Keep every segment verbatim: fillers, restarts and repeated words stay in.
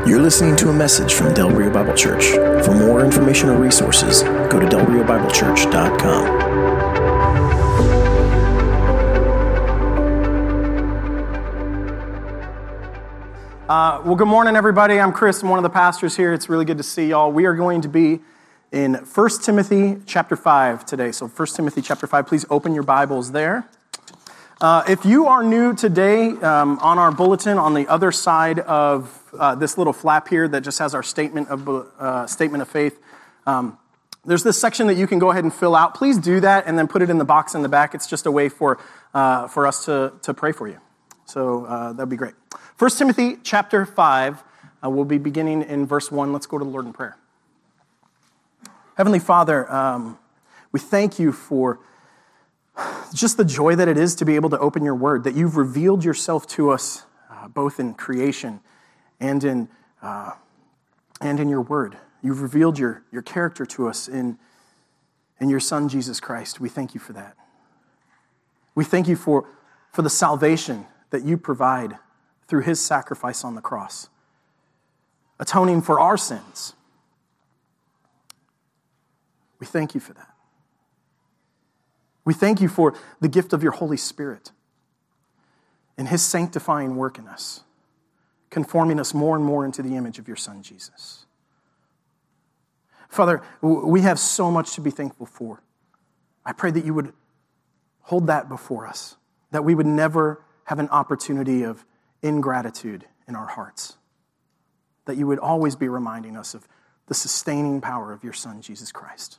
You're listening to a message from Del Rio Bible Church. For more information or resources, go to del rio bible church dot com. Uh, well, good morning, everybody. I'm Chris. I'm one of the pastors here. It's really good to see y'all. We are going to be in First Timothy chapter five today. So First Timothy chapter five, please open your Bibles there. Uh, if you are new today, um, on our bulletin, on the other side of uh, this little flap here that just has our statement of uh, statement of faith, um, there's this section that you can go ahead and fill out. Please do that and then put it in the box in the back. It's just a way for uh, for us to, to pray for you. So uh, that'd be great. First Timothy chapter five, uh, we'll be beginning in verse one. Let's go to the Lord in prayer. Heavenly Father, um, we thank you for just the joy that it is to be able to open your word, that you've revealed yourself to us uh, both in creation and in uh, and in your word. You've revealed your, your character to us in, in your Son, Jesus Christ. We thank you for that. We thank you for, for the salvation that you provide through his sacrifice on the cross, atoning for our sins. We thank you for that. We thank you for the gift of your Holy Spirit and his sanctifying work in us, conforming us more and more into the image of your Son, Jesus. Father, we have so much to be thankful for. I pray that you would hold that before us, that we would never have an opportunity of ingratitude in our hearts, that you would always be reminding us of the sustaining power of your Son, Jesus Christ.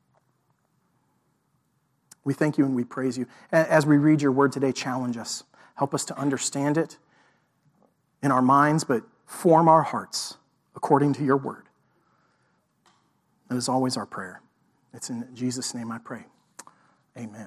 We thank you and we praise you. As we read your word today, challenge us. Help us to understand it in our minds, but form our hearts according to your word. That is always our prayer. It's in Jesus' name I pray. Amen.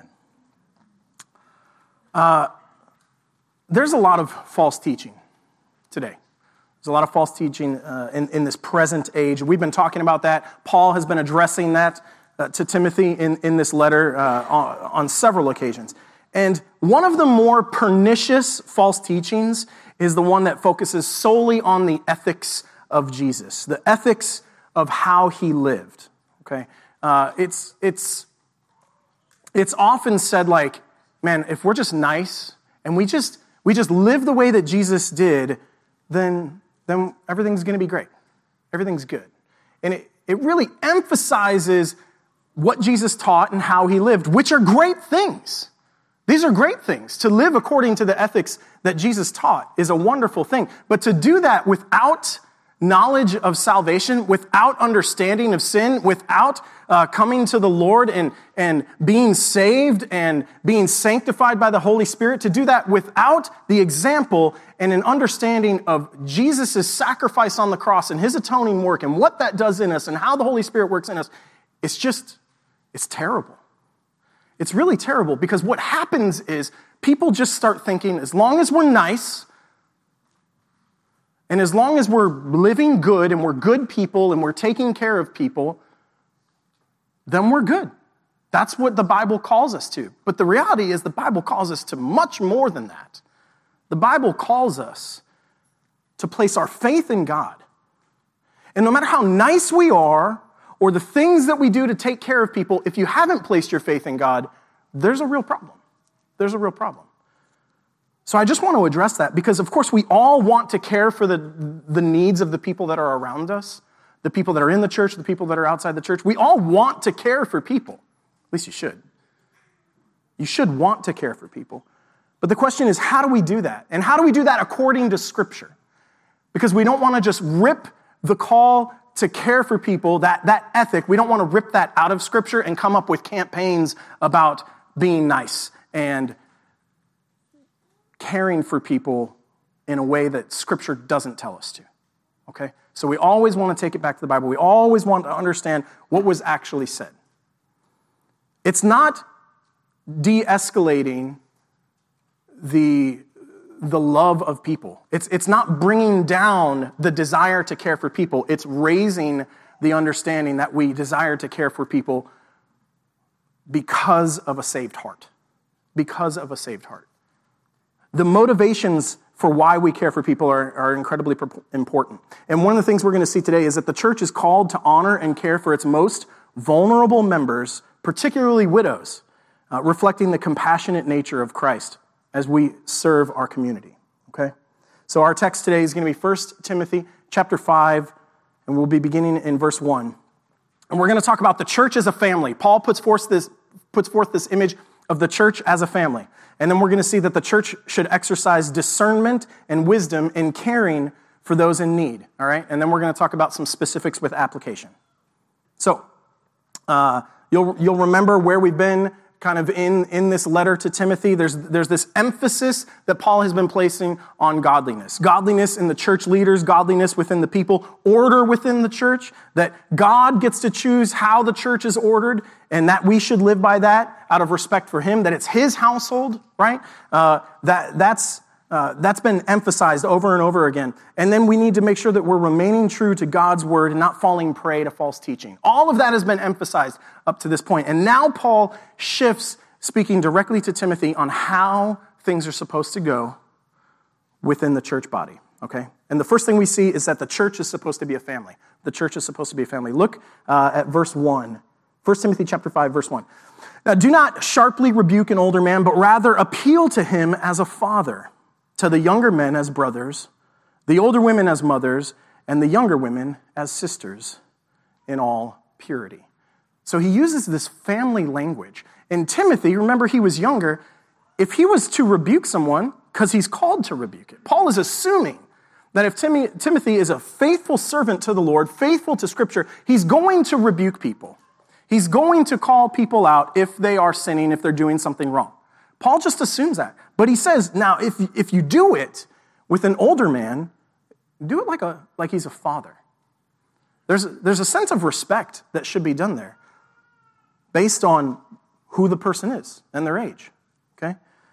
Uh, there's a lot of false teaching today. There's a lot of false teaching uh, in, in this present age. We've been talking about that. Paul has been addressing that Uh, to Timothy in, in this letter uh, on, on several occasions. And one of the more pernicious false teachings is the one that focuses solely on the ethics of Jesus, the ethics of how he lived. Okay, uh, it's it's it's often said like, man, if we're just nice and we just we just live the way that Jesus did, then then everything's going to be great, everything's good, and it it really emphasizes what Jesus taught and how he lived, which are great things. These are great things. To live according to the ethics that Jesus taught is a wonderful thing. But to do that without knowledge of salvation, without understanding of sin, without uh, coming to the Lord and, and being saved and being sanctified by the Holy Spirit, to do that without the example and an understanding of Jesus' sacrifice on the cross and his atoning work and what that does in us and how the Holy Spirit works in us, it's just It's terrible. It's really terrible because what happens is people just start thinking as long as we're nice and as long as we're living good and we're good people and we're taking care of people, then we're good. That's what the Bible calls us to. But the reality is the Bible calls us to much more than that. The Bible calls us to place our faith in God. And no matter how nice we are, or the things that we do to take care of people, if you haven't placed your faith in God, there's a real problem. There's a real problem. So I just want to address that because, of course, we all want to care for the, the needs of the people that are around us, the people that are in the church, the people that are outside the church. We all want to care for people. At least you should. You should want to care for people. But the question is, how do we do that? And how do we do that according to Scripture? Because we don't want to just rip the call to care for people, that, that ethic, we don't want to rip that out of Scripture and come up with campaigns about being nice and caring for people in a way that Scripture doesn't tell us to, okay? So we always want to take it back to the Bible. We always want to understand what was actually said. It's not de-escalating the the love of people. It's, it's not bringing down the desire to care for people. It's raising the understanding that we desire to care for people because of a saved heart. Because of a saved heart. The motivations for why we care for people are, are incredibly important. And one of the things we're going to see today is that the church is called to honor and care for its most vulnerable members, particularly widows, uh, reflecting the compassionate nature of Christ as we serve our community, okay? So our text today is going to be First Timothy chapter five, and we'll be beginning in verse one. And we're going to talk about the church as a family. Paul puts forth this, puts forth this image of the church as a family. And then we're going to see that the church should exercise discernment and wisdom in caring for those in need, all right? And then we're going to talk about some specifics with application. So, uh, you'll you'll remember where we've been kind of in, in this letter to Timothy. There's, there's this emphasis that Paul has been placing on godliness. Godliness in the church leaders, godliness within the people, order within the church, that God gets to choose how the church is ordered, and that we should live by that out of respect for him, that it's his household, right? Uh, that that's uh, that's been emphasized over and over again. And then we need to make sure that we're remaining true to God's word and not falling prey to false teaching. All of that has been emphasized up to this point. And now Paul shifts, speaking directly to Timothy on how things are supposed to go within the church body, okay? And the first thing we see is that the church is supposed to be a family. The church is supposed to be a family. Look uh, at verse one. First Timothy chapter five, verse one. Now, do not sharply rebuke an older man, but rather appeal to him as a father, to the younger men as brothers, the older women as mothers, and the younger women as sisters in all purity. So he uses this family language. And Timothy, remember he was younger, if he was to rebuke someone, because he's called to rebuke it, Paul is assuming that if Tim- Timothy is a faithful servant to the Lord, faithful to Scripture, he's going to rebuke people. He's going to call people out if they are sinning, if they're doing something wrong. Paul just assumes that. But he says, now, if, if you do it with an older man, do it like a like he's a father. There's, there's a sense of respect that should be done there based on who the person is and their age, okay?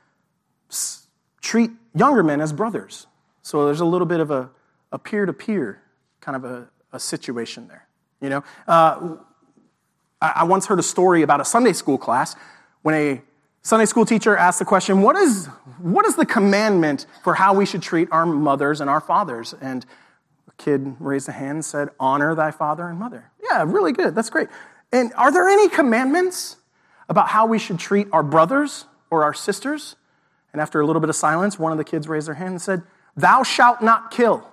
S- treat younger men as brothers. So there's a little bit of a, a peer-to-peer kind of a, a situation there, you know? Uh, I, I once heard a story about a Sunday school class when a Sunday school teacher asked the question, what is what is the commandment for how we should treat our mothers and our fathers? And a kid raised a hand and said, honor thy father and mother. Yeah, really good. That's great. And are there any commandments about how we should treat our brothers or our sisters? And after a little bit of silence, one of the kids raised their hand and said, thou shalt not kill.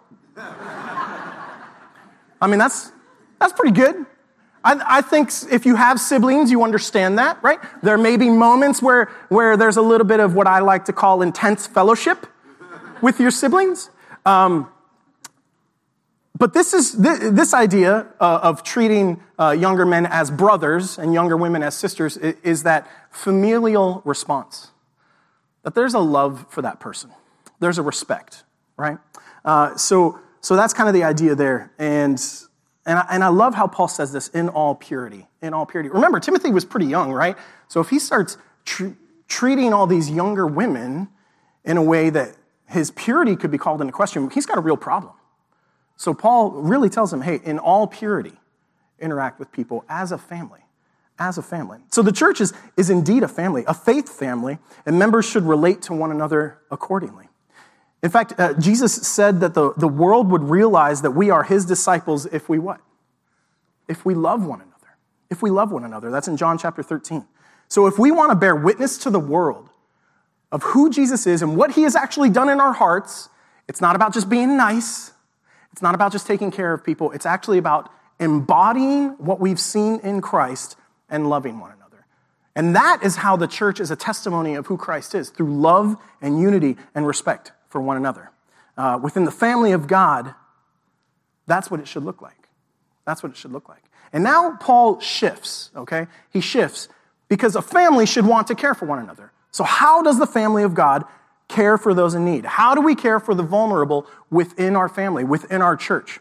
I mean, that's that's pretty good. I, I think if you have siblings, you understand that, right? There may be moments where, where there's a little bit of what I like to call intense fellowship with your siblings. Um, but this is this, this idea uh, of treating uh, younger men as brothers and younger women as sisters is, is that familial response. That there's a love for that person. There's a respect, right? Uh, so so that's kind of the idea there. And And I, and I love how Paul says this, in all purity, in all purity. Remember, Timothy was pretty young, right? So if he starts tr- treating all these younger women in a way that his purity could be called into question, he's got a real problem. So Paul really tells him, hey, in all purity, interact with people as a family, as a family. So the church is, is indeed a family, a faith family, and members should relate to one another accordingly. In fact, uh, Jesus said that the, the world would realize that we are his disciples if we what? If we love one another. If we love one another. That's in John chapter thirteen. So if we want to bear witness to the world of who Jesus is and what he has actually done in our hearts, it's not about just being nice. It's not about just taking care of people. It's actually about embodying what we've seen in Christ and loving one another. And that is how the church is a testimony of who Christ is, through love and unity and respect for one another. Uh, within the family of God, that's what it should look like. That's what it should look like. And now Paul shifts, okay? He shifts because a family should want to care for one another. So how does the family of God care for those in need? How do we care for the vulnerable within our family, within our church?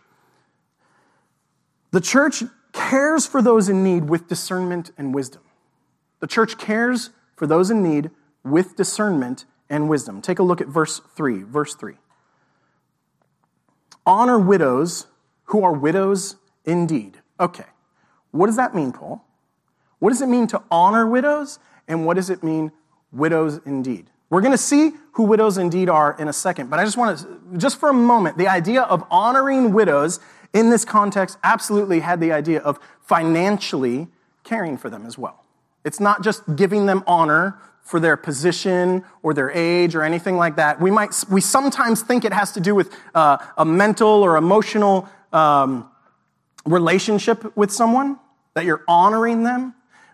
The church cares for those in need with discernment and wisdom. The church cares for those in need with discernment and wisdom. Take a look at verse three. Verse three. Honor widows who are widows indeed. Okay. What does that mean, Paul? What does it mean to honor widows? And what does it mean, widows indeed? We're going to see who widows indeed are in a second, but I just want to, just for a moment, the idea of honoring widows in this context absolutely had the idea of financially caring for them as well. It's not just giving them honor for their position or their age or anything like that. We might, we sometimes think it has to do with uh, a mental or emotional um, relationship with someone, that you're honoring them.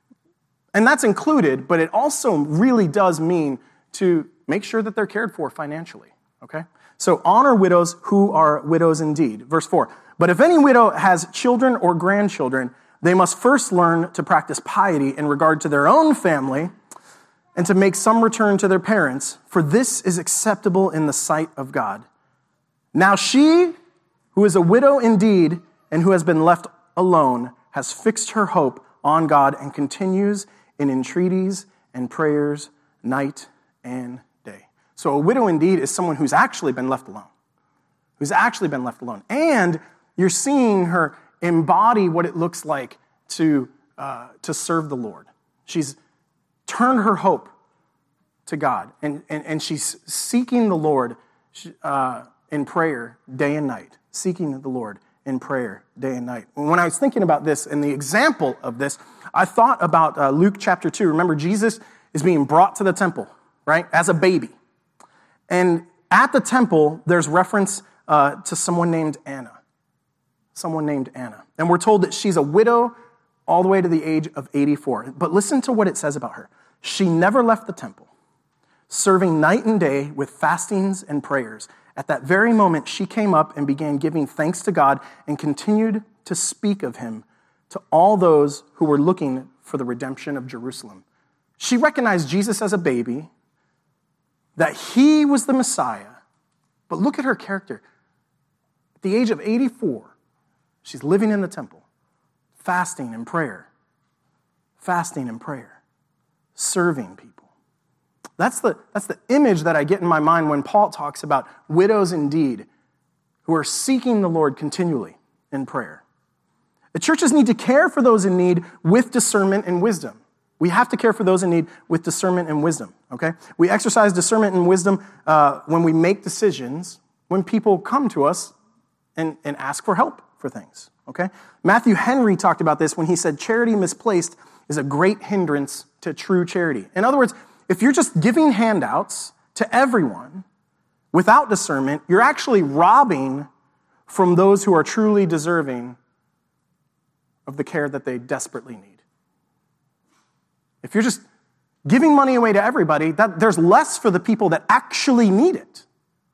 And that's included, but it also really does mean to make sure that they're cared for financially, okay? So honor widows who are widows indeed. Verse four, but if any widow has children or grandchildren, they must first learn to practice piety in regard to their own family and to make some return to their parents, for this is acceptable in the sight of God. Now she, who is a widow indeed and who has been left alone, has fixed her hope on God and continues in entreaties and prayers night and day. So a widow indeed is someone who's actually been left alone, who's actually been left alone. And you're seeing her embody what it looks like to, uh, to serve the Lord. She's turned her hope to God, and, and, and she's seeking the Lord uh, in prayer day and night, seeking the Lord in prayer day and night. When I was thinking about this and the example of this, I thought about uh, Luke chapter two. Remember, Jesus is being brought to the temple, right, as a baby. And at the temple, there's reference uh, to someone named Anna. Someone named Anna. And we're told that she's a widow all the way to the age of eighty-four. But listen to what it says about her. She never left the temple, serving night and day with fastings and prayers. At that very moment, she came up and began giving thanks to God and continued to speak of him to all those who were looking for the redemption of Jerusalem. She recognized Jesus as a baby, that he was the Messiah. But look at her character. At the age of eighty-four, she's living in the temple, fasting and prayer, fasting and prayer, serving people. That's the, that's the image that I get in my mind when Paul talks about widows indeed who are seeking the Lord continually in prayer. The churches need to care for those in need with discernment and wisdom. We have to care for those in need with discernment and wisdom, okay? We exercise discernment and wisdom uh, when we make decisions, when people come to us and, and ask for help for things, okay? Matthew Henry talked about this when he said, charity misplaced is a great hindrance to true charity. In other words, if you're just giving handouts to everyone without discernment, you're actually robbing from those who are truly deserving of the care that they desperately need. If you're just giving money away to everybody, that there's less for the people that actually need it.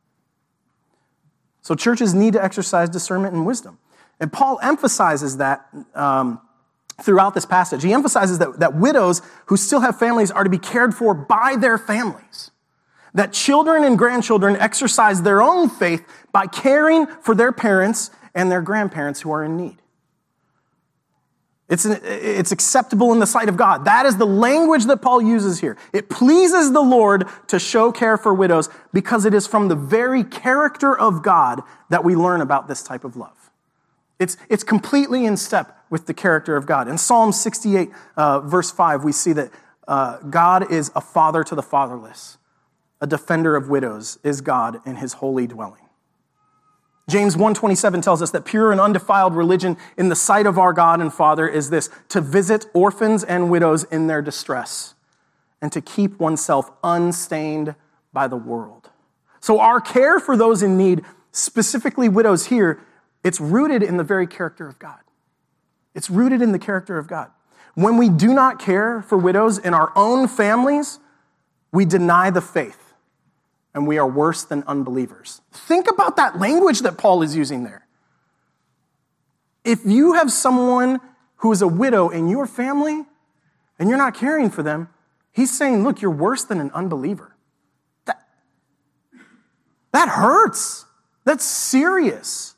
So churches need to exercise discernment and wisdom. And Paul emphasizes that um, throughout this passage. He emphasizes that, that widows who still have families are to be cared for by their families. That children and grandchildren exercise their own faith by caring for their parents and their grandparents who are in need. It's, an, it's acceptable in the sight of God. That is the language that Paul uses here. It pleases the Lord to show care for widows because it is from the very character of God that we learn about this type of love. It's, it's completely in step with the character of God. In Psalm sixty-eight, uh, verse five, we see that uh, God is a father to the fatherless. A defender of widows is God in his holy dwelling. James one twenty-seven tells us that pure and undefiled religion in the sight of our God and Father is this, to visit orphans and widows in their distress and to keep oneself unstained by the world. So our care for those in need, specifically widows here, it's rooted in the very character of God. It's rooted in the character of God. When we do not care for widows in our own families, we deny the faith. And we are worse than unbelievers. Think about that language that Paul is using there. If you have someone who is a widow in your family and you're not caring for them, he's saying, look, you're worse than an unbeliever. That, that hurts. That's serious.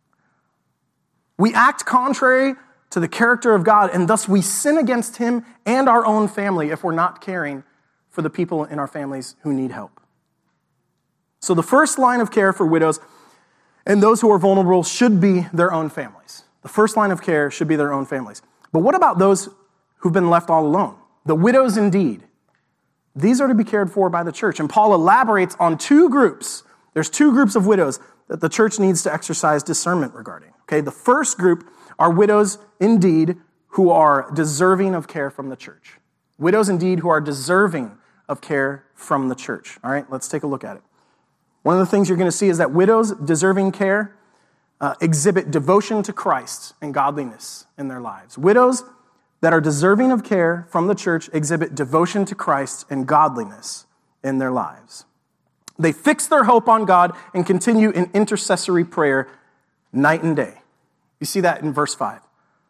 We act contrary to the character of God, and thus we sin against him and our own family if we're not caring for the people in our families who need help. So the first line of care for widows and those who are vulnerable should be their own families. The first line of care should be their own families. But what about those who've been left all alone? The widows indeed. these are to be cared for by the church. And Paul elaborates on two groups. There's two groups of widows that the church needs to exercise discernment regarding. Okay, the first group are widows indeed who are deserving of care from the church. Widows indeed who are deserving of care from the church. All right, let's take a look at it. One of the things you're going to see is that widows deserving care uh, exhibit devotion to Christ and godliness in their lives. Widows that are deserving of care from the church exhibit devotion to Christ and godliness in their lives. They fix their hope on God and continue in intercessory prayer night and day. You see that in verse five.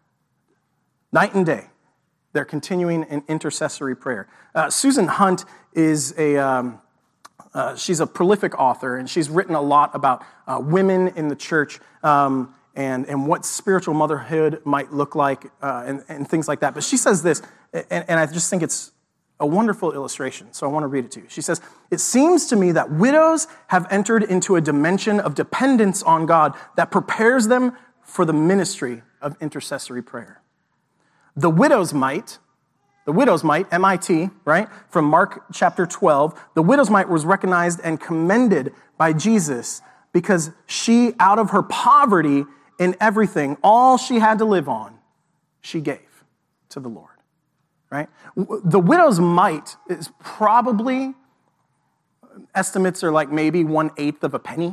Night and day, they're continuing in intercessory prayer. Uh, Susan Hunt is a, um, uh, she's a prolific author, and she's written a lot about uh, women in the church um, and, and what spiritual motherhood might look like uh, and, and things like that. But she says this, and, and I just think it's a wonderful illustration, so I want to read it to you. She says, "It seems to me that widows have entered into a dimension of dependence on God that prepares them for the ministry of intercessory prayer. The widow's mite, the widow's mite, M I T, right, from Mark chapter twelve, the widow's mite was recognized and commended by Jesus because she, out of her poverty in everything, all she had to live on, she gave to the Lord." Right? The widow's mite is probably, estimates are like maybe one-eighth of a penny.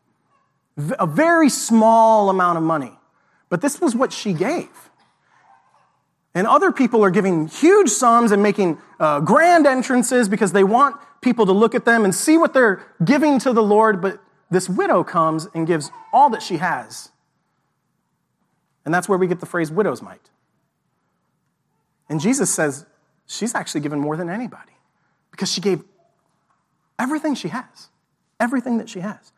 A very small amount of money. But this was what she gave. And other people are giving huge sums and making uh, grand entrances because they want people to look at them and see what they're giving to the Lord. But this widow comes and gives all that she has. And that's where we get the phrase widow's mite. And Jesus says she's actually given more than anybody because she gave everything she has, everything that she has.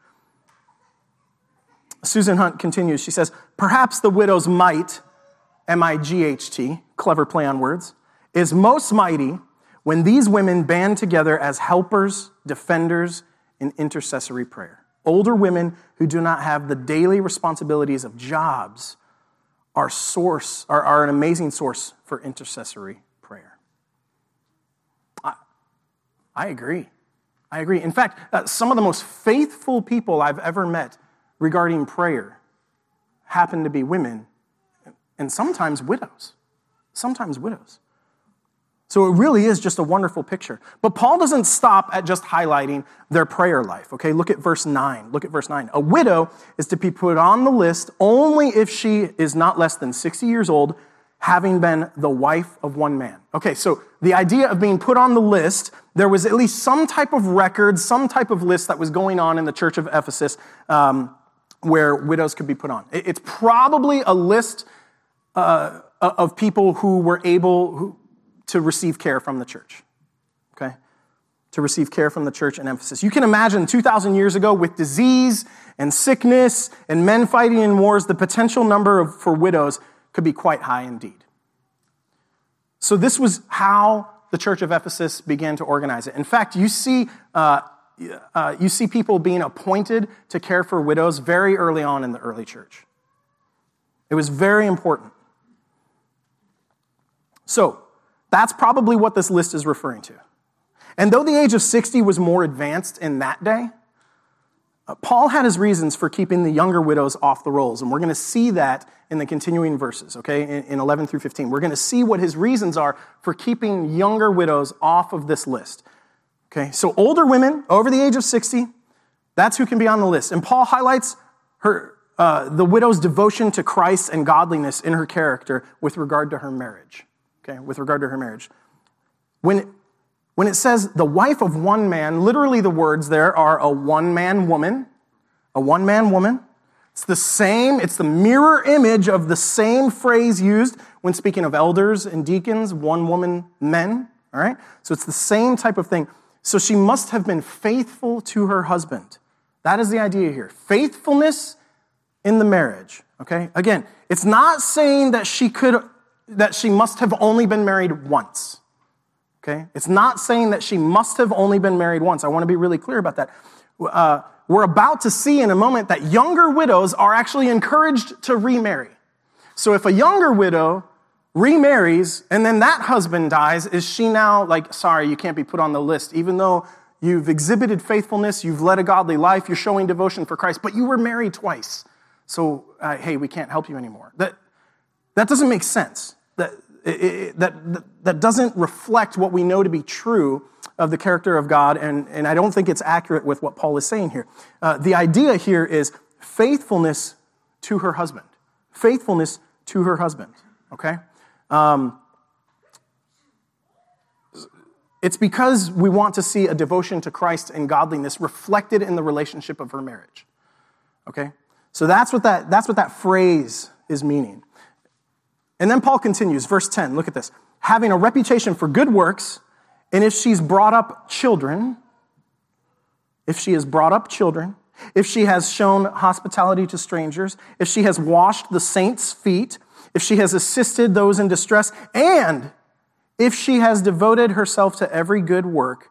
Susan Hunt continues. She says, "Perhaps the widow's might, M I G H T, clever play on words, is most mighty when these women band together as helpers, defenders in intercessory prayer. Older women who do not have the daily responsibilities of jobs Are source are, are an amazing source for intercessory prayer." I, I agree. I agree. In fact, uh, some of the most faithful people I've ever met regarding prayer happen to be women, and sometimes widows. Sometimes widows. So it really is just a wonderful picture. But Paul doesn't stop at just highlighting their prayer life. Okay, look at verse nine. Look at verse nine. "A widow is to be put on the list only if she is not less than sixty years old, having been the wife of one man." Okay, so the idea of being put on the list, there was at least some type of record, some type of list that was going on in the church of Ephesus um, where widows could be put on. It's probably a list uh, of people who were able... Who, to receive care from the church, okay? To receive care from the church in Ephesus. You can imagine two thousand years ago with disease and sickness and men fighting in wars, the potential number of, for widows could be quite high indeed. So this was how the church of Ephesus began to organize it. In fact, you see, uh, uh, you see people being appointed to care for widows very early on in the early church. It was very important. So, that's probably what this list is referring to. And though the age of sixty was more advanced in that day, uh, Paul had his reasons for keeping the younger widows off the rolls. And we're going to see that in the continuing verses, okay, in, in eleven through fifteen. We're going to see what his reasons are for keeping younger widows off of this list. Okay, so older women over the age of sixty, that's who can be on the list. And Paul highlights her, uh, the widow's devotion to Christ and godliness in her character with regard to her marriage. Okay, with regard to her marriage. When, when it says the wife of one man, literally the words there are a one-man woman, a one-man woman. It's the same, it's the mirror image of the same phrase used when speaking of elders and deacons, one-woman men, all right? So it's the same type of thing. So she must have been faithful to her husband. That is the idea here. Faithfulness in the marriage, okay? Again, it's not saying that she could... that she must have only been married once, okay? It's not saying that she must have only been married once. I want to be really clear about that. Uh, we're about to see in a moment that younger widows are actually encouraged to remarry. So if a younger widow remarries, and then that husband dies, is she now like, sorry, you can't be put on the list, even though you've exhibited faithfulness, you've led a godly life, you're showing devotion for Christ, but you were married twice. So, uh, hey, we can't help you anymore. That that doesn't make sense. That, it, it, that, that doesn't reflect what we know to be true of the character of God, and, and I don't think it's accurate with what Paul is saying here. Uh, the idea here is faithfulness to her husband. Faithfulness to her husband, okay? Um, it's because we want to see a devotion to Christ and godliness reflected in the relationship of her marriage, okay? So that's what that, that's what that phrase is meaning. And then Paul continues, verse ten, look at this. Having a reputation for good works, and if she's brought up children, if she has brought up children, if she has shown hospitality to strangers, if she has washed the saints' feet, if she has assisted those in distress, and if she has devoted herself to every good work,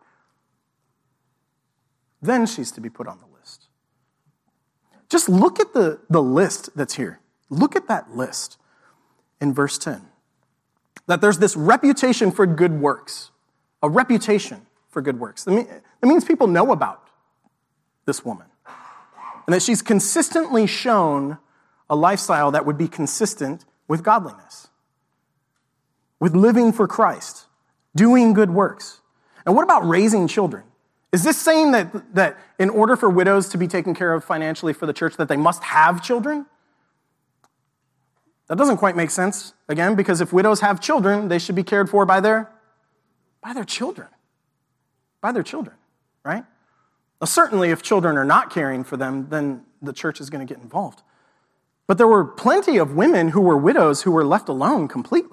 then she's to be put on the list. Just look at the, the list that's here. Look at that list in verse ten. That there's this reputation for good works. A reputation for good works. That means people know about this woman. And that she's consistently shown a lifestyle that would be consistent with godliness, with living for Christ, doing good works. And what about raising children? Is this saying that, that in order for widows to be taken care of financially for the church, that they must have children? That doesn't quite make sense, again, because if widows have children, they should be cared for by their, by their children. By their children, right? Now, certainly if children are not caring for them, then the church is going to get involved. But there were plenty of women who were widows who were left alone completely.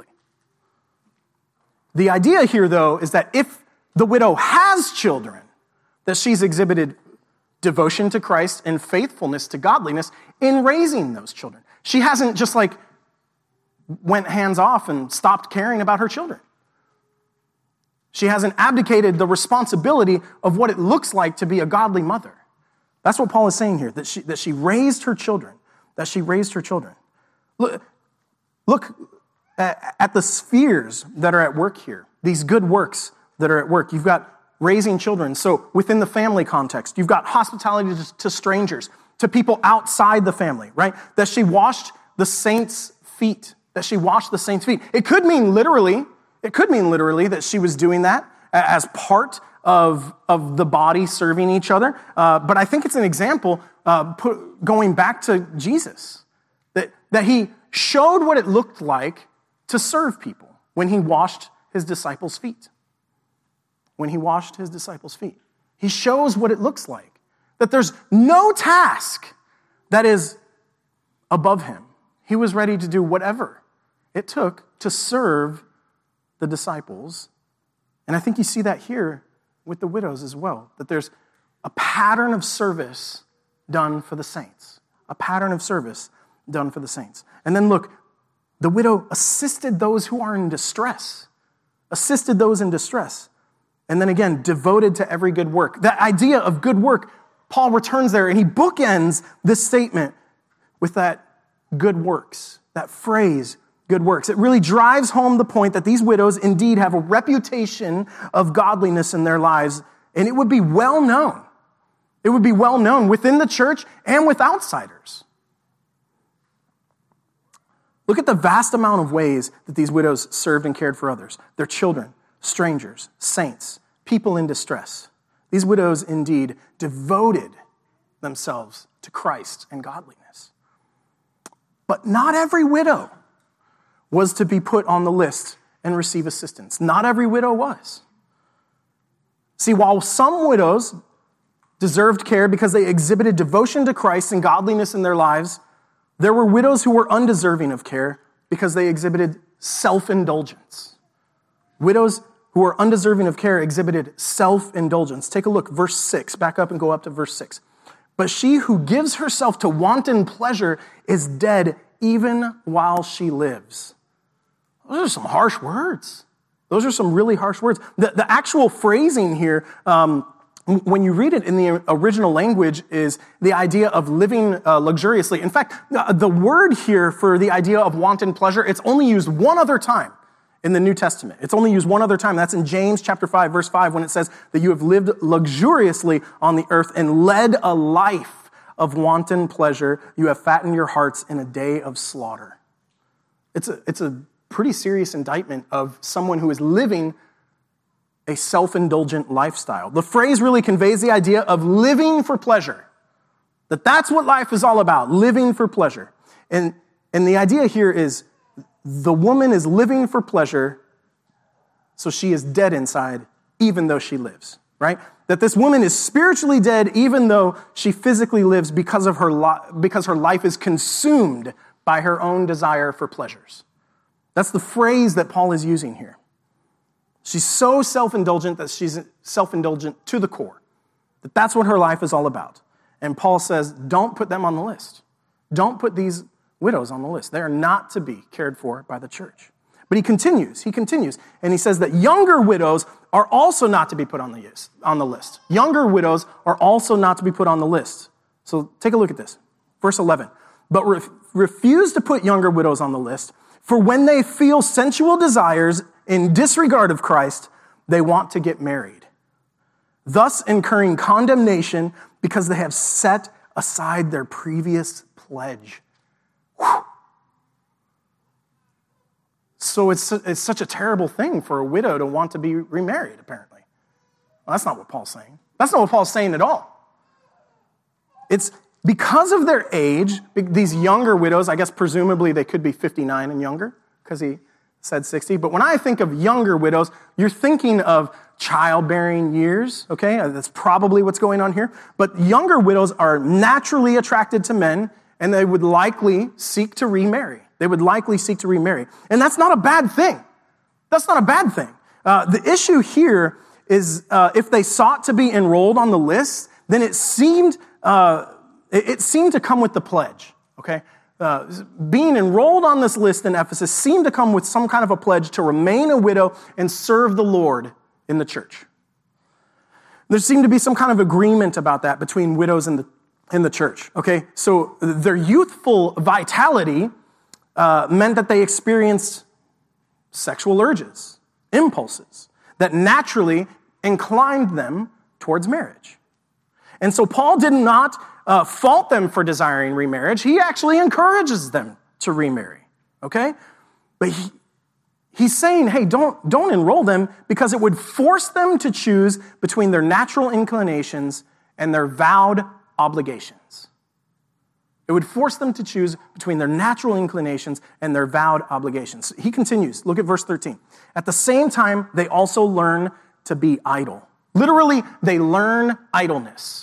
The idea here, though, is that if the widow has children, that she's exhibited devotion to Christ and faithfulness to godliness in raising those children. She hasn't just like went hands off and stopped caring about her children. She hasn't abdicated the responsibility of what it looks like to be a godly mother. That's what Paul is saying here, that she, that she raised her children, that she raised her children. Look, look at, at the spheres that are at work here, these good works that are at work. You've got raising children. So within the family context, you've got hospitality to, to strangers, to people outside the family, right? That she washed the saints' feet, that she washed the saints' feet. It could mean literally, it could mean literally that she was doing that as part of, of the body serving each other. Uh, but I think it's an example uh, put, going back to Jesus, that, that he showed what it looked like to serve people when he washed his disciples' feet. When he washed his disciples' feet. He shows what it looks like, that there's no task that is above him. He was ready to do whatever it took to serve the disciples. And I think you see that here with the widows as well, that there's a pattern of service done for the saints. A pattern of service done for the saints. And then look, the widow assisted those who are in distress. Assisted those in distress. And then again, devoted to every good work. That idea of good work, Paul returns there and he bookends this statement with that good works, that phrase, good works. It really drives home the point that these widows indeed have a reputation of godliness in their lives, and it would be well known. It would be well known within the church and with outsiders. Look at the vast amount of ways that these widows served and cared for others. Their children, strangers, saints, people in distress. These widows indeed devoted themselves to Christ and godliness. But not every widow was to be put on the list and receive assistance. Not every widow was. See, while some widows deserved care because they exhibited devotion to Christ and godliness in their lives, there were widows who were undeserving of care because they exhibited self-indulgence. Widows who were undeserving of care exhibited self-indulgence. Take a look, verse six. Back up and go up to verse six. But she who gives herself to wanton pleasure is dead even while she lives. Those are some harsh words. Those are some really harsh words. The, the actual phrasing here um, when you read it in the original language, is the idea of living uh, luxuriously. In fact, the word here for the idea of wanton pleasure, it's only used one other time in the New Testament. It's only used one other time. That's in James chapter five, verse five, when it says that you have lived luxuriously on the earth and led a life of wanton pleasure. You have fattened your hearts in a day of slaughter. It's a, it's a pretty serious indictment of someone who is living a self-indulgent lifestyle. The phrase really conveys the idea of living for pleasure, that that's what life is all about, living for pleasure. And, and the idea here is the woman is living for pleasure, so she is dead inside, even though she lives, right? That this woman is spiritually dead, even though she physically lives, because of her li- because her life is consumed by her own desire for pleasures. That's the phrase that Paul is using here. She's so self-indulgent that she's self-indulgent to the core, that that's what her life is all about. And Paul says, don't put them on the list. Don't put these widows on the list. They are not to be cared for by the church. But he continues, he continues, and he says that younger widows are also not to be put on the list. On the list. Younger widows are also not to be put on the list. So take a look at this. Verse eleven. But re- refuse to put younger widows on the list, for when they feel sensual desires in disregard of Christ, they want to get married, thus incurring condemnation because they have set aside their previous pledge. Whew. So it's, it's such a terrible thing for a widow to want to be remarried, apparently. Well, that's not what Paul's saying. That's not what Paul's saying at all. It's because of their age, these younger widows, I guess presumably they could be fifty-nine and younger, because he said sixty. But when I think of younger widows, you're thinking of childbearing years, okay? That's probably what's going on here. But younger widows are naturally attracted to men, and they would likely seek to remarry. They would likely seek to remarry. And that's not a bad thing. That's not a bad thing. Uh, the issue here is uh, if they sought to be enrolled on the list, then it seemed uh, it, it seemed to come with the pledge, okay? Uh, being enrolled on this list in Ephesus seemed to come with some kind of a pledge to remain a widow and serve the Lord in the church. There seemed to be some kind of agreement about that between widows and the, in the church, okay? So their youthful vitality uh, meant that they experienced sexual urges, impulses, that naturally inclined them towards marriage. And so Paul did not Uh, fault them for desiring remarriage. He actually encourages them to remarry, okay? But he, he's saying, hey, don't, don't enroll them because it would force them to choose between their natural inclinations and their vowed obligations. It would force them to choose between their natural inclinations and their vowed obligations. He continues, look at verse thirteen. At the same time, they also learn to be idle. Literally, they learn idleness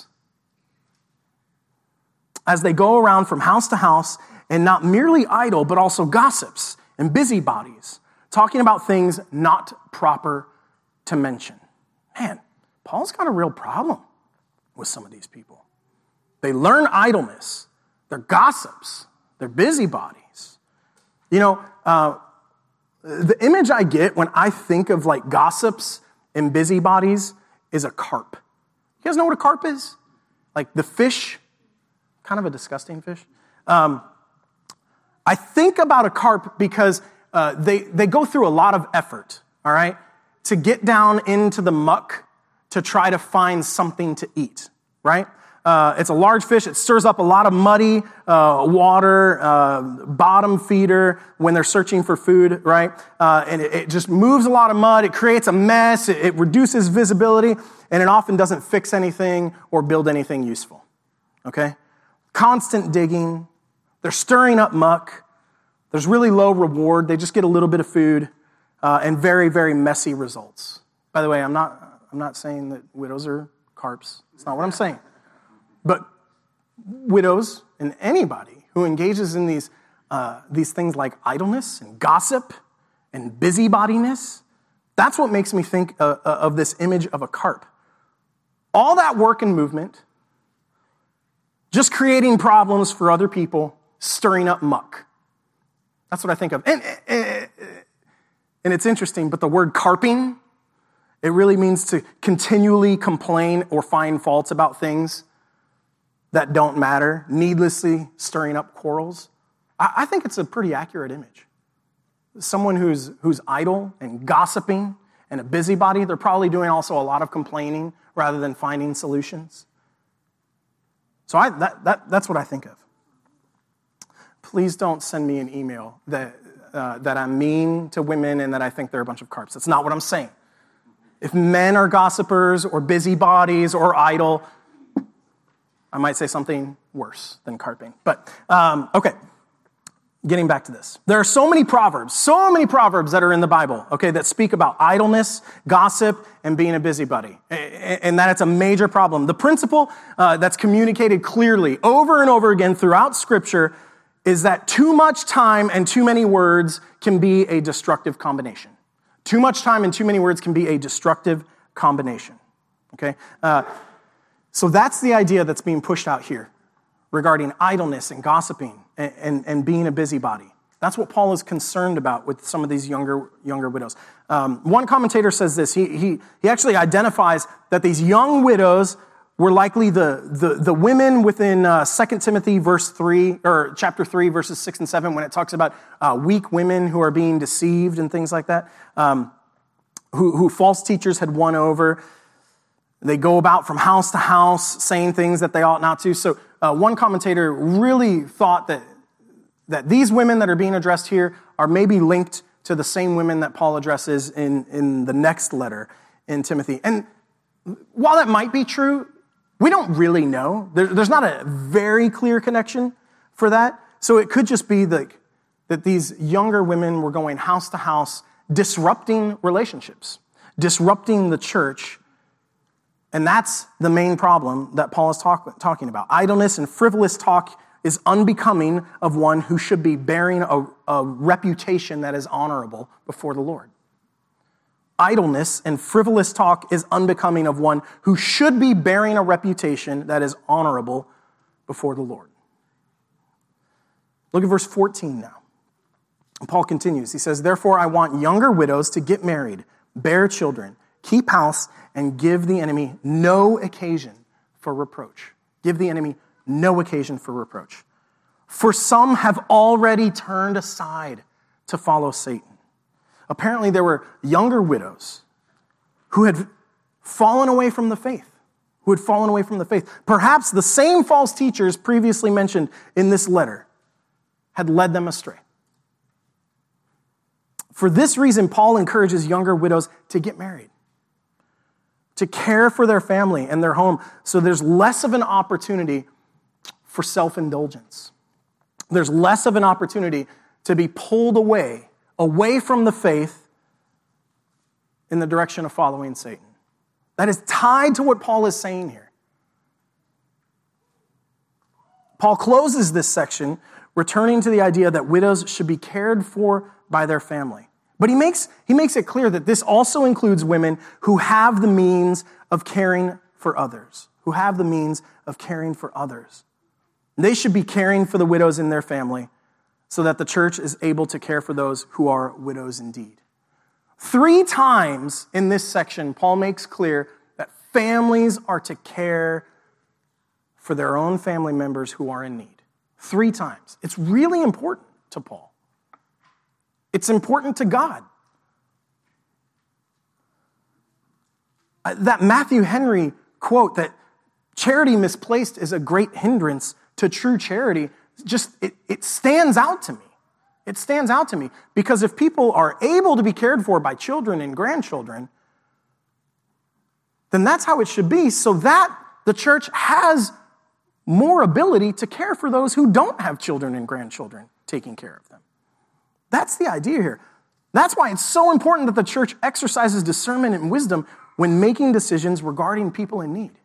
as they go around from house to house, and not merely idle, but also gossips and busybodies, talking about things not proper to mention. Man, Paul's got a real problem with some of these people. They learn idleness. They're gossips. They're busybodies. You know, uh, the image I get when I think of like gossips and busybodies is a carp. You guys know what a carp is? Like the fish. Kind of a disgusting fish. Um, I think about a carp because uh, they, they go through a lot of effort, all right, to get down into the muck to try to find something to eat, right? Uh, it's a large fish. It stirs up a lot of muddy uh, water, uh, bottom feeder when they're searching for food, right? Uh, and it, it just moves a lot of mud. It creates a mess. It, it reduces visibility, and it often doesn't fix anything or build anything useful, okay? Constant digging. They're stirring up muck. There's really low reward. They just get a little bit of food uh, and very, very messy results. By the way, I'm not, I'm not saying that widows are carps. It's not what I'm saying. But widows and anybody who engages in these, uh, these things like idleness and gossip and busybodiness, that's what makes me think uh, of this image of a carp. All that work and movement, just creating problems for other people, stirring up muck. That's what I think of. And, and it's interesting, but the word carping It really means to continually complain or find faults about things that don't matter, needlessly stirring up quarrels. I, I think it's a pretty accurate image. Someone who's, who's idle and gossiping and a busybody, they're probably doing also a lot of complaining rather than finding solutions. So I, that, that, that's what I think of. Please don't send me an email that, uh, that I'm mean to women and that I think they're a bunch of carps. That's not what I'm saying. If men are gossipers or busybodies or idle, I might say something worse than carping. But, um, okay, getting back to this. There are so many proverbs, so many proverbs that are in the Bible, okay, that speak about idleness, gossip, and being a busybody, and that it's a major problem. The principle uh, that's communicated clearly over and over again throughout Scripture is that too much time and too many words can be a destructive combination. Too much time and too many words can be a destructive combination, okay? Uh, so that's the idea that's being pushed out here regarding idleness and gossiping and, and, and being a busybody. That's what Paul is concerned about with some of these younger younger widows. Um, one commentator says this. He, he, he actually identifies that these young widows were likely the, the, the women within uh, Second Timothy verse three, or chapter three, verses six and seven, when it talks about uh, weak women who are being deceived and things like that, um, who, who false teachers had won over. They go about from house to house saying things that they ought not to. So uh, one commentator really thought that, that these women that are being addressed here are maybe linked to the same women that Paul addresses in, in the next letter in Timothy. And while that might be true, we don't really know. There, there's not a very clear connection for that. So it could just be that, that these younger women were going house to house, disrupting relationships, disrupting the church. And that's the main problem that Paul is talk, talking about. Idleness and frivolous talk is unbecoming of one who should be bearing a, a reputation that is honorable before the Lord. Idleness and frivolous talk is unbecoming of one who should be bearing a reputation that is honorable before the Lord. Look at verse fourteen now. Paul continues. He says, "Therefore I want younger widows to get married, bear children, keep house, and give the enemy no occasion for reproach." Give the enemy no occasion for reproach. For some have already turned aside to follow Satan. Apparently there were younger widows who had fallen away from the faith, who had fallen away from the faith. Perhaps the same false teachers previously mentioned in this letter had led them astray. For this reason, Paul encourages younger widows to get married, to care for their family and their home, so there's less of an opportunity for self-indulgence. There's less of an opportunity to be pulled away, away from the faith in the direction of following Satan. That is tied to what Paul is saying here. Paul closes this section returning to the idea that widows should be cared for by their family. But he makes, he makes it clear that this also includes women who have the means of caring for others, who have the means of caring for others. They should be caring for the widows in their family so that the church is able to care for those who are widows indeed. Three times in this section, Paul makes clear that families are to care for their own family members who are in need. Three times. It's really important to Paul. It's important to God. That Matthew Henry quote that charity misplaced is a great hindrance to true charity, just it, it stands out to me. It stands out to me because if people are able to be cared for by children and grandchildren, then that's how it should be, so that the church has more ability to care for those who don't have children and grandchildren taking care of them. That's the idea here. That's why it's so important that the church exercises discernment and wisdom when making decisions regarding people in need.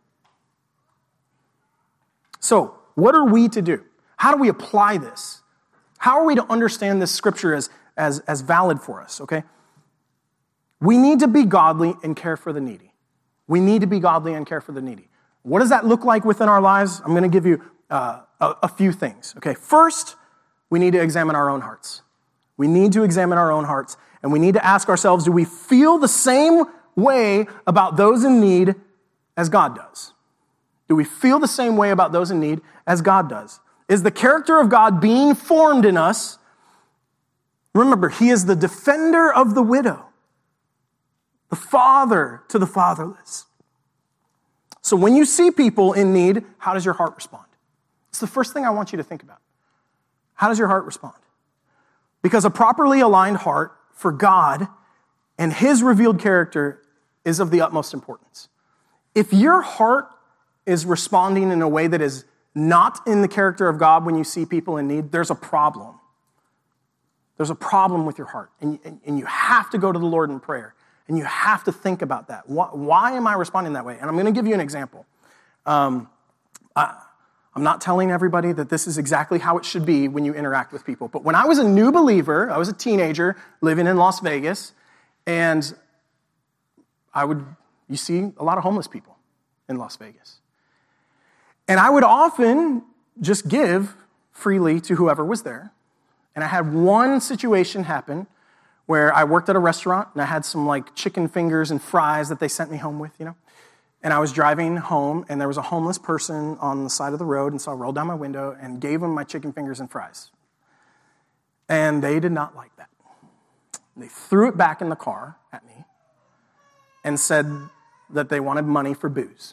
So, what are we to do? How do we apply this? How are we to understand this scripture as, as, as valid for us, okay? We need to be godly and care for the needy. We need to be godly and care for the needy. What does that look like within our lives? I'm going to give you uh, a, a few things, okay? First, we need to examine our own hearts. We need to examine our own hearts, and we need to ask ourselves, do we feel the same way about those in need as God does? Do we feel the same way about those in need as God does? Is the character of God being formed in us? Remember, he is the defender of the widow, the father to the fatherless. So when you see people in need, how does your heart respond? It's the first thing I want you to think about. How does your heart respond? Because a properly aligned heart for God and his revealed character is of the utmost importance. If your heart is responding in a way that is not in the character of God when you see people in need, there's a problem. There's a problem with your heart. And, and, and you have to go to the Lord in prayer. And you have to think about that. Why, why am I responding that way? And I'm going to give you an example. Um, I, I'm not telling everybody that this is exactly how it should be when you interact with people. But when I was a new believer, I was a teenager living in Las Vegas, and I would, you see a lot of homeless people in Las Vegas. And I would often just give freely to whoever was there. And I had one situation happen where I worked at a restaurant and I had some like chicken fingers and fries that they sent me home with, you know. And I was driving home and there was a homeless person on the side of the road, and so I rolled down my window and gave them my chicken fingers and fries. And they did not like that. They threw it back in the car at me and said that they wanted money for booze.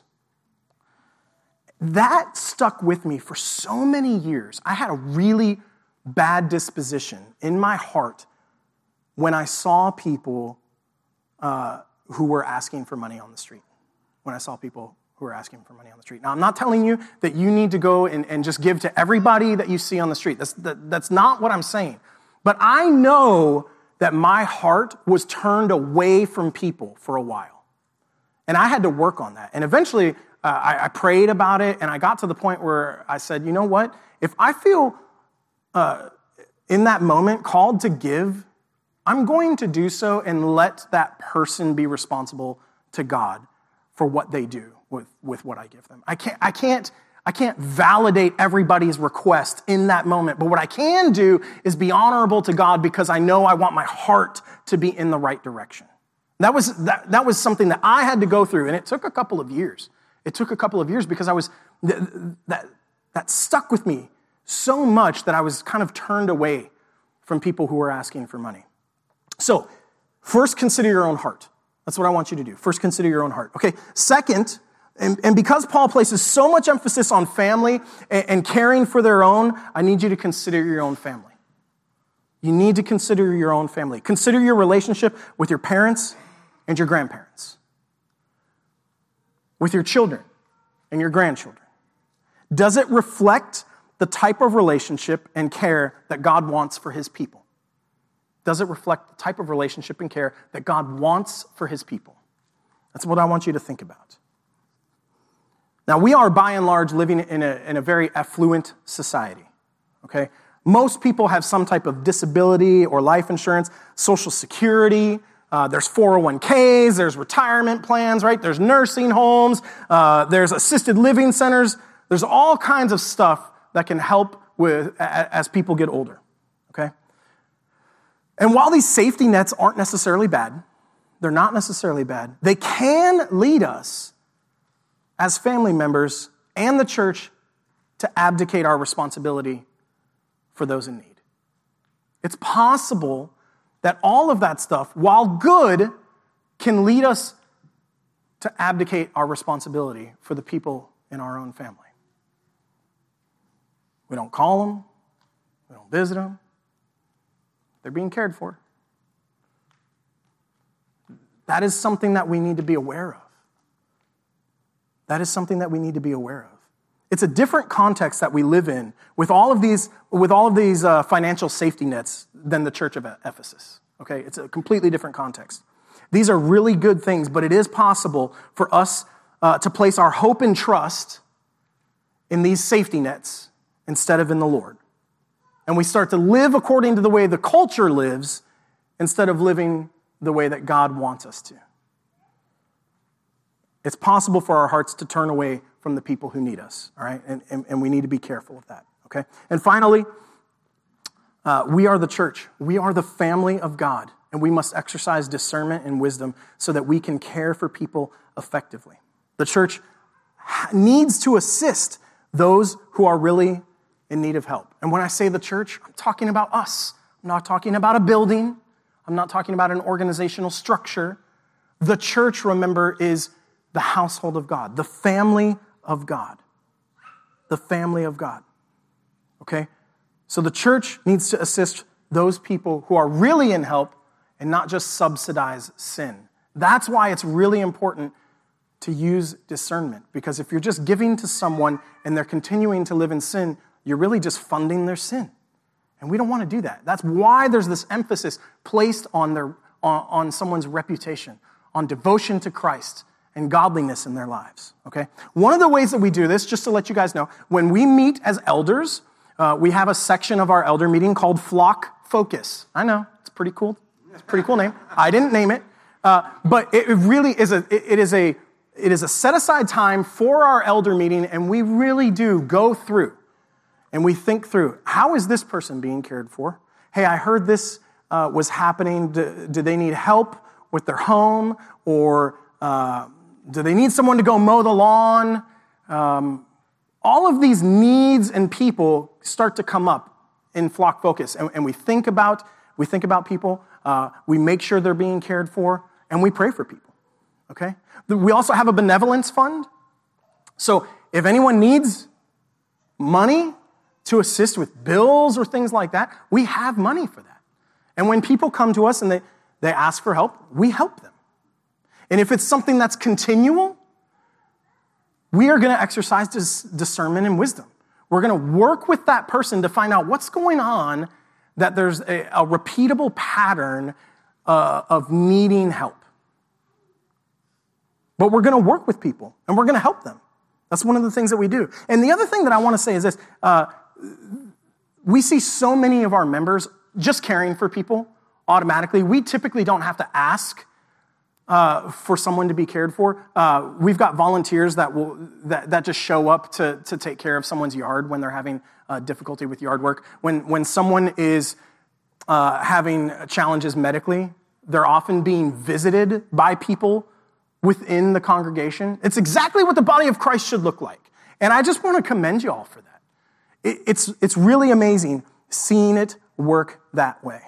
That stuck with me for so many years. I had a really bad disposition in my heart when I saw people uh, who were asking for money on the street. When I saw people who were asking for money on the street. Now, I'm not telling you that you need to go and, and just give to everybody that you see on the street. That's, that, that's not what I'm saying. But I know that my heart was turned away from people for a while. And I had to work on that. And eventually, uh, I, I prayed about it, and I got to the point where I said, you know what? If I feel uh, in that moment called to give, I'm going to do so and let that person be responsible to God for what they do with, with what I give them. I can't, I can't, I can't validate everybody's request in that moment, but what I can do is be honorable to God because I know I want my heart to be in the right direction. That was that, that was something that I had to go through, and it took a couple of years. It took a couple of years because I was that that stuck with me so much that I was kind of turned away from people who were asking for money. So, first, consider your own heart. That's what I want you to do. First, consider your own heart. Okay. Second, and, and because Paul places so much emphasis on family and, and caring for their own, I need you to consider your own family. You need to consider your own family. Consider your relationship with your parents and your grandparents, with your children and your grandchildren. Does it reflect the type of relationship and care that God wants for his people? Does it reflect the type of relationship and care that God wants for his people? That's what I want you to think about. Now, we are by and large living in a, in a very affluent society, okay? Most people have some type of disability or life insurance, Social Security, uh, there's four oh one k's, there's retirement plans, right? There's nursing homes, uh, there's assisted living centers. There's all kinds of stuff that can help with as people get older, okay? And while these safety nets aren't necessarily bad, they're not necessarily bad, they can lead us as family members and the church to abdicate our responsibility for those in need. It's possible that all of that stuff, while good, can lead us to abdicate our responsibility for the people in our own family. We don't call them, we don't visit them. They're being cared for. That is something that we need to be aware of. That is something that we need to be aware of. It's a different context that we live in with all of these, with all of these uh, financial safety nets than the church of Ephesus. Okay, it's a completely different context. These are really good things, but it is possible for us uh, to place our hope and trust in these safety nets instead of in the Lord. And we start to live according to the way the culture lives instead of living the way that God wants us to. It's possible for our hearts to turn away from the people who need us, all right? And, and, and we need to be careful of that, okay? And finally, uh, we are the church. We are the family of God. and we must exercise discernment and wisdom so that we can care for people effectively. The church needs to assist those who are really in need of help. And when I say the church, I'm talking about us. I'm not talking about a building. I'm not talking about an organizational structure. The church, remember, is the household of God, the family of God. The family of God. Okay? So the church needs to assist those people who are really in help and not just subsidize sin. That's why it's really important to use discernment, because if you're just giving to someone and they're continuing to live in sin, you're really just funding their sin. And we don't want to do that. That's why there's this emphasis placed on their on, on someone's reputation, on devotion to Christ and godliness in their lives, okay? One of the ways that we do this, just to let you guys know, when we meet as elders, uh, we have a section of our elder meeting called Flock Focus. I know, it's pretty cool. It's a pretty cool name. I didn't name it, uh, but it really is a, it is a, it is a set-aside time for our elder meeting, and we really do go through and we think through, how is this person being cared for? Hey, I heard this uh, was happening. Do, do they need help with their home? Or uh, do they need someone to go mow the lawn? Um, all of these needs and people start to come up in Flock Focus. And, and we think about we think about people. Uh, we make sure they're being cared for. And we pray for people. Okay? We also have a benevolence fund. So if anyone needs money to assist with bills or things like that, we have money for that. And when people come to us and they, they ask for help, we help them. And if it's something that's continual, we are going to exercise dis- discernment and wisdom. We're going to work with that person to find out what's going on, that there's a, a repeatable pattern uh, of needing help. But we're going to work with people, and we're going to help them. That's one of the things that we do. And the other thing that I want to say is this. Uh, we see so many of our members just caring for people automatically. We typically don't have to ask uh, for someone to be cared for. Uh, we've got volunteers that will that, that just show up to, to take care of someone's yard when they're having uh, difficulty with yard work. When, when someone is uh, having challenges medically, they're often being visited by people within the congregation. It's exactly what the body of Christ should look like. And I just want to commend you all for that. It, it's, it's really amazing seeing it work that way.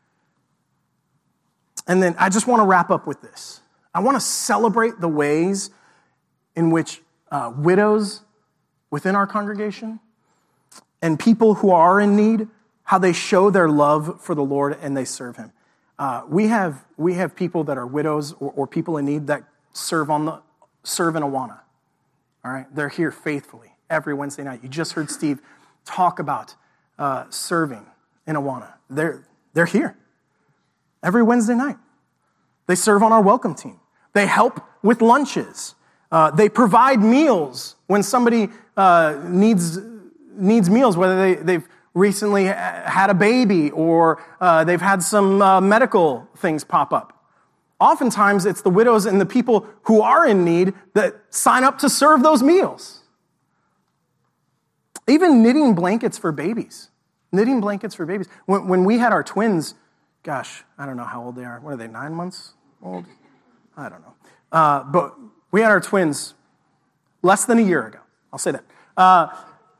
And then I just want to wrap up with this. I want to celebrate the ways in which uh, widows within our congregation and people who are in need, how they show their love for the Lord and they serve him. Uh, we have we have people that are widows or, or people in need that serve on the serve in Awana. All right, they're here faithfully every Wednesday night. You just heard Steve talk about uh, serving in Awana. They're they're here every Wednesday night. They serve on our welcome team. They help with lunches. Uh, they provide meals when somebody uh, needs needs meals, whether they, they've recently had a baby or uh, they've had some uh, medical things pop up. Oftentimes, it's the widows and the people who are in need that sign up to serve those meals. Even knitting blankets for babies. Knitting blankets for babies. When, when we had our twins, gosh, I don't know how old they are. What are they, nine months old? I don't know. Uh, but we had our twins less than a year ago. I'll say that. Uh,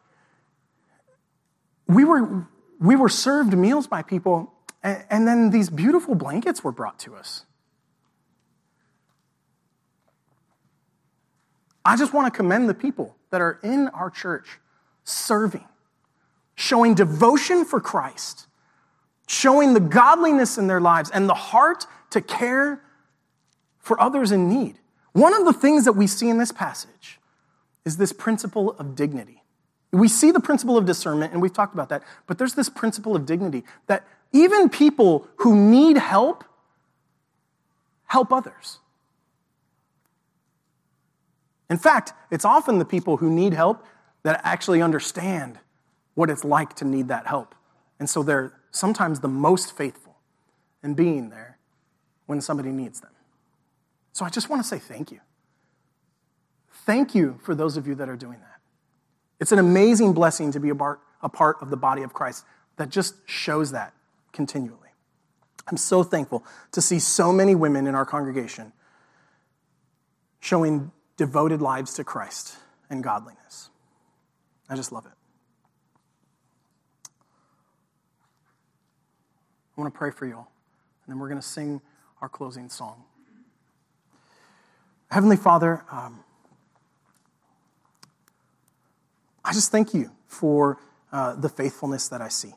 we were we were served meals by people, and, and then these beautiful blankets were brought to us. I just want to commend the people that are in our church serving, showing devotion for Christ, showing the godliness in their lives and the heart to care for others in need. One of the things that we see in this passage is this principle of dignity. We see the principle of discernment, and we've talked about that, but there's this principle of dignity that even people who need help, help others. In fact, it's often the people who need help that actually understand what it's like to need that help. And so they're sometimes the most faithful in being there when somebody needs them. So I just want to say thank you. Thank you for those of you that are doing that. It's an amazing blessing to be a part, a part of the body of Christ that just shows that continually. I'm so thankful to see so many women in our congregation showing devoted lives to Christ and godliness. I just love it. I want to pray for you all, and then we're going to sing our closing song. Heavenly Father, um, I just thank you for uh, the faithfulness that I see.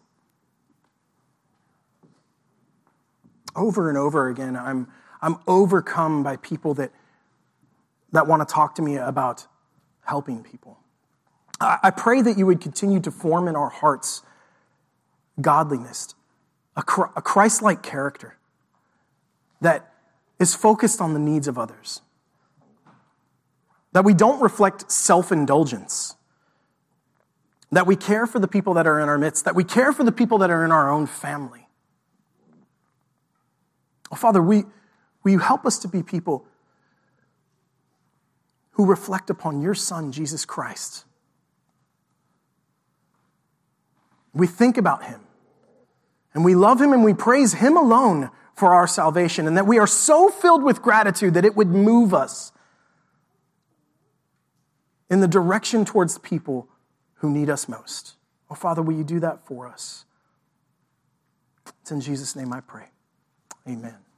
Over and over again, I'm I'm overcome by people that that want to talk to me about helping people. I, I pray that you would continue to form in our hearts godliness, a, a Christ-like character that is focused on the needs of others. That we don't reflect self-indulgence. That we care for the people that are in our midst. That we care for the people that are in our own family. Oh, Father, we, will you help us to be people who reflect upon your Son, Jesus Christ? We think about him, and we love him, and we praise him alone for our salvation, and that we are so filled with gratitude that it would move us in the direction towards people who need us most. Oh, Father, will you do that for us? It's in Jesus' name I pray. Amen.